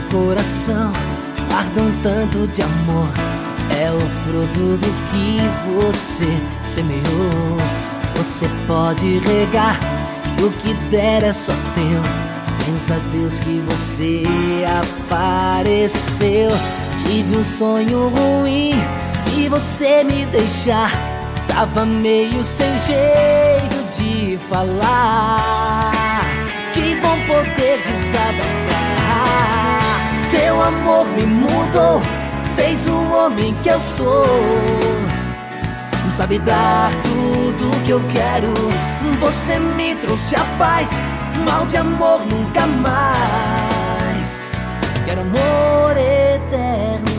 coração guarda um tanto de amor. É o fruto do que você semeou. Você pode regar, que o que der é só teu. Pensa a Deus que você apareceu. Tive um sonho ruim e você me deixar. Tava meio sem jeito de falar. Que bom poder desabafar. Teu amor me mudou, fez o homem que eu sou. Sabe dar tudo que eu quero. Você me trouxe a paz, mal de amor nunca mais. Quero amor eterno.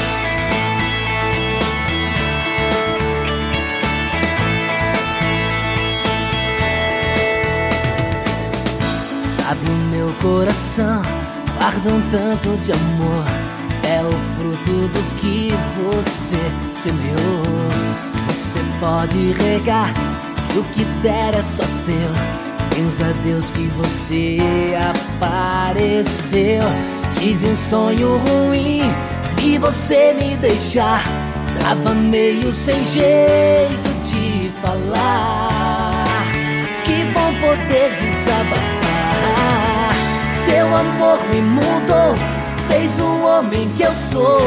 Sabe, o meu coração guarda um tanto de amor. É o fruto do que você semeou. Você pode regar, que o que der é só teu. Pensa a Deus que você apareceu. Tive um sonho ruim e você me deixar. Tava meio sem jeito de falar. Que bom poder desabafar. Teu amor me mudou, fez o homem que eu sou.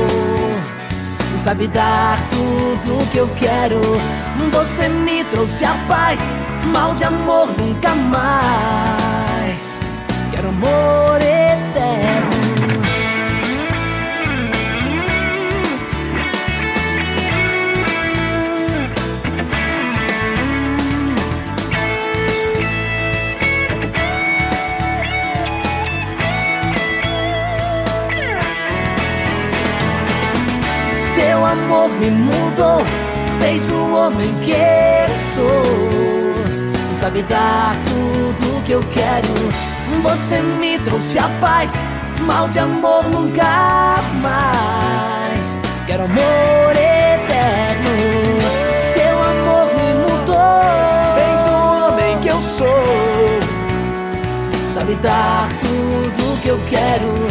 Sabe dar tudo que eu quero. Você me trouxe a paz, mal de amor nunca mais. Quero amor eterno. Teu amor me mudou, fez o homem que eu sou. Sabe dar tudo que eu quero. Você me trouxe a paz, mal de amor nunca mais. Quero amor eterno. Teu amor me mudou, fez o homem que eu sou. Sabe dar tudo que eu quero.